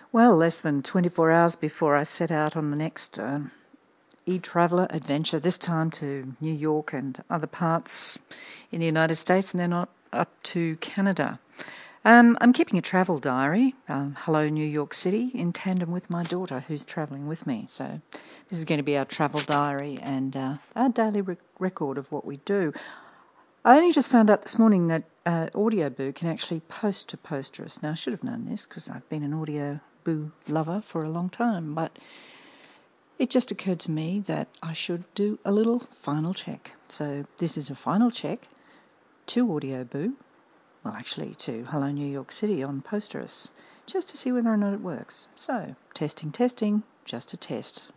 Well, less than 24 hours before I set out on the next e-traveller adventure, this time to New York and other parts in the United States, and then up to Canada. I'm keeping a travel diary, Hello New York City, in tandem with my daughter who's travelling with me. So this is going to be our travel diary and our daily record of what we do. I only just found out this morning that Audioboo can actually post to Posterous. Now, I should have known this because I've been an Audioboo lover for a long time, but it just occurred to me that I should do a little final check. So this is a final check to Audioboo, well, actually to Hello New York City on Posterous, just to see whether or not it works. So, testing, just a test.